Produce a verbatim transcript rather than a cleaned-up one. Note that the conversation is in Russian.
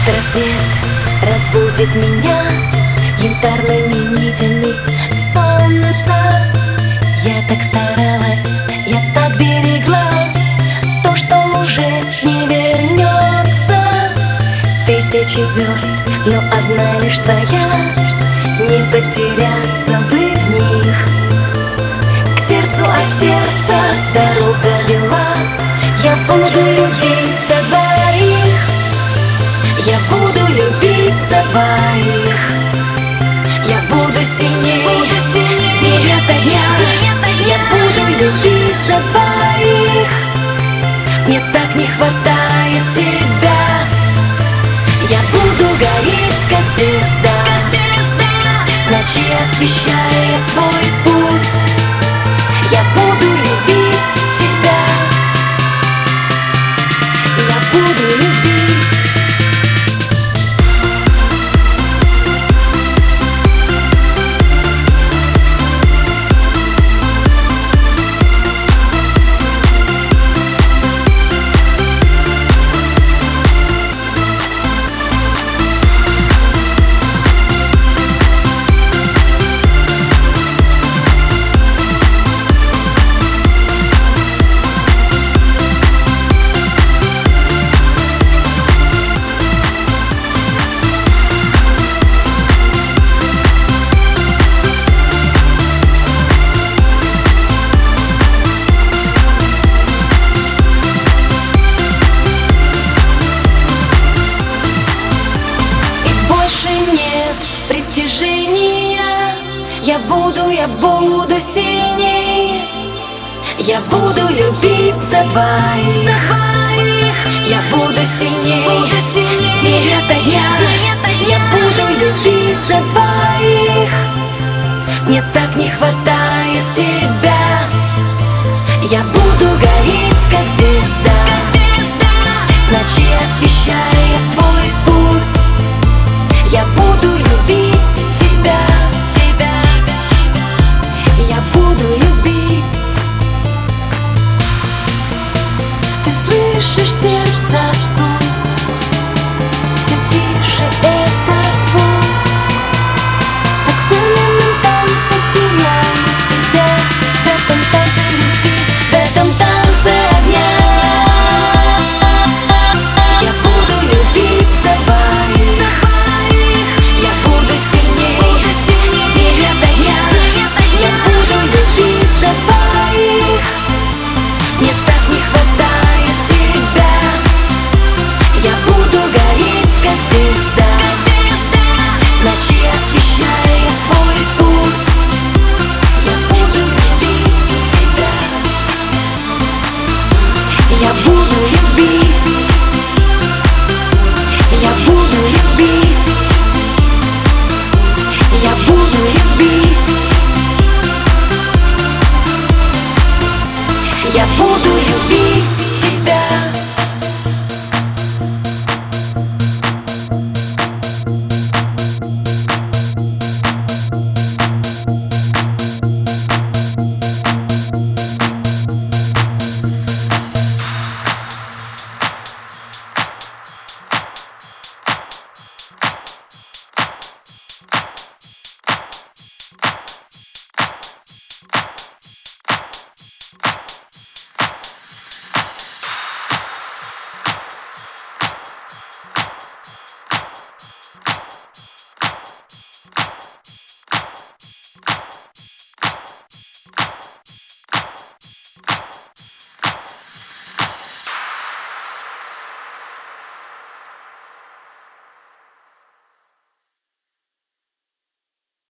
Рассвет разбудит меня янтарными нитями солнца. Я так старалась, я так берегла то, что уже не вернется. Тысячи звезд, но одна лишь твоя, не потеряться бы в них. К сердцу от сердца дорога вела, я буду любить за двоих. Я буду любить за двоих. Я буду сильней, день ото дня. Я буду любить за двоих. Мне так не хватает тебя. Я буду гореть, как звезда, ночи освещает твой путь. Я буду любить тебя. Я буду любить. Я буду, я буду сильней. Я буду любить за двоих. Я буду сильней, день ото дня. Я буду любить за двоих. Мне так не хватает тебя. Я буду гореть, как звезда, ночи освещает твой путь. Я буду любить тебя. Я буду любить. Ты слышишь сердце стук, все тише этот звук. Так в пламенном танце теряю себя, в этом танце любви, в этом танце огня. Я буду любить за двоих. Я буду сильней, день ото дня. Я буду любить за двоих. Мне так не хватает тебя. Я буду гореть, как звезда.